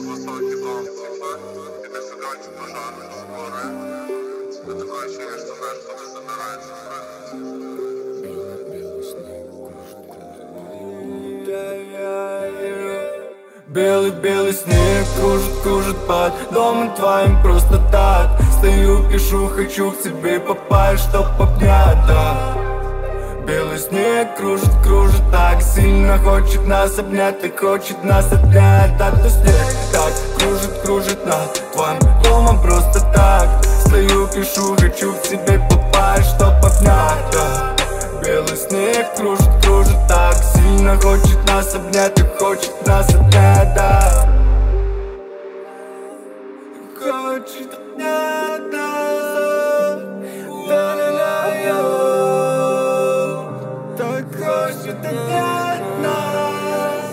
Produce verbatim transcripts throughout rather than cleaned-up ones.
высокий дом, типа, и ты всегда очень пожарный, скорая. И такое ощущение, что, знаешь, кто-то собирается прыгнуть. Белый-белый снег кружит, кружит под домом твоим просто так. Стою, пишу, хочу к тебе попасть, чтоб обнять, да. Белый снег кружит, кружит так сильно, хочет нас обнять, так хочет нас обнять. Так то снег так кружит, кружит над твоим домом просто так. Стою, пишу, хочу к тебе попасть, чтоб обнять, да. Белый снег кружит, кружит так сильно, хочет нас обнять, так хочет нас обнять, да. Хочет обнять, да. Да-да-да-я. Так хочет обнять нас.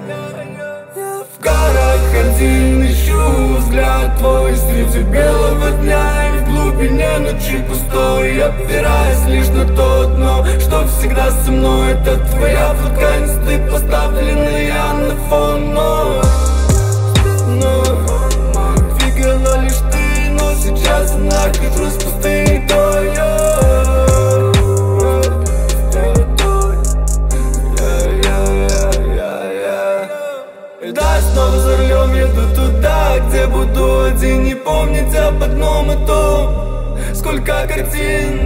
В горах один ищу взгляд твой среди белого дня и в глубине ночи пустой, опираясь лишь на то дно, что всегда со мной. Это твоя фотка, инсты, поставленная на фон. Но, но двигала лишь ты, но сейчас я нахожусь в пустыне той. Да, снова за рулем еду туда, где буду один, не помнить об одном и том. Сколько картин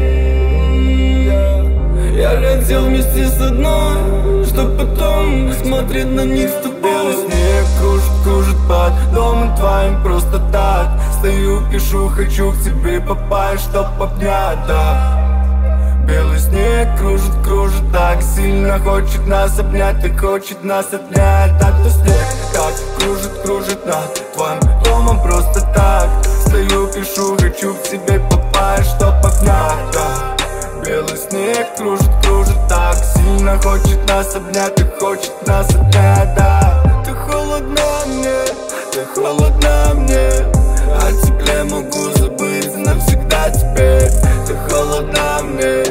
я родил вместе с одной, чтоб потом смотреть на них с тобой. Белый снег кружит, кружит под домом твоим просто так. Стою, пишу, хочу к тебе попасть, чтоб обнять, да. Белый снег кружит, кружит так сильно, хочет нас обнять, так хочет нас обнять. Так то снег так кружит, кружит над твоим домом просто так. Стою, пишу, хочу к тебе попасть, чтоб обнять, да. Белый снег кружит, кружит так сильно, хочет нас обнять, так хочет нас обнять, да. Ты холодна мне, ты холодна мне, о тепле могу забыть навсегда теперь. Ты холодна мне.